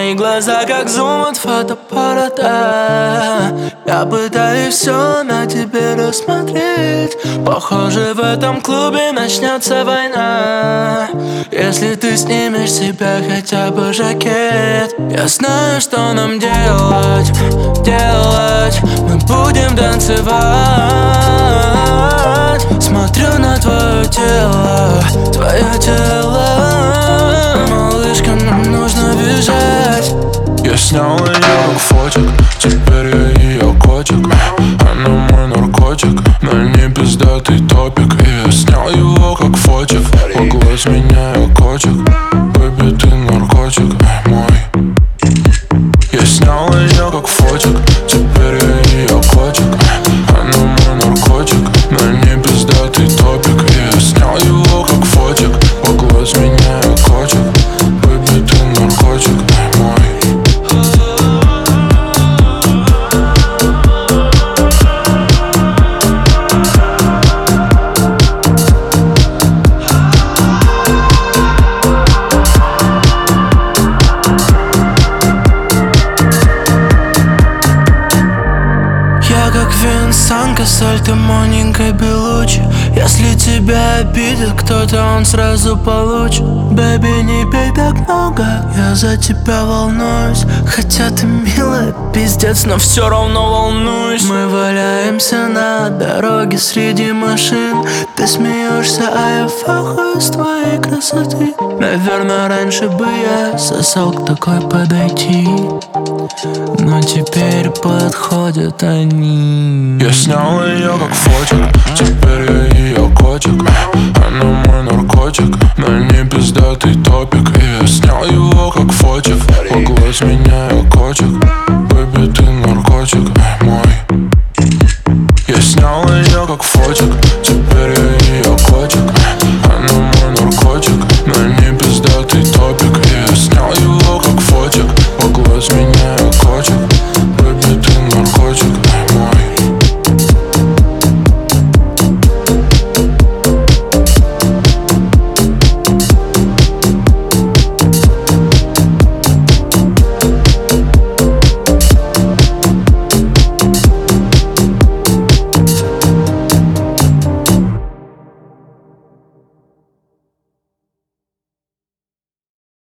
мои глаза как зум от фотоаппарата. Я пытаюсь все на тебе рассмотреть. Похоже, в этом клубе начнется война, если ты снимешь с себя хотя бы жакет. Я знаю, что нам делать. Мы будем танцевать. Смотрю на твое тело, малышка, нам нужно бежать. Я снял ее как фотик, теперь я ее котик. Она мой наркотик, на ней пиздатый топик. И я снял его как фотик, погладь меня, я котик. Бэби, ты наркотик, мой. Я снял ее как фотик, теперь я ее котик. Она мой наркотик, на ней пиздатый топик. И я снял его как фотик, погладь меня, я котик. Бэби, ты наркотик, мой. Как Винсан Кассель, ты Моника Белуччи. Если тебя обидит кто-то, он сразу получит. Бэби, не пей так много, я за тебя волнуюсь. Хотя ты милая, пиздец, но все равно волнуюсь. Мы валяемся на дороге среди машин. Ты смеешься, а я фахаю с твоей красоты. Наверное, раньше бы я сосал к такой подойти, но теперь подходят они. Я снял ее как фотик, теперь я ее котик. Она мой наркотик, на ней пиздатый топик. И я снял его как фотик, погладь меня, я котик. Бэби, ты наркотик, мой. Я снял ее как фотик,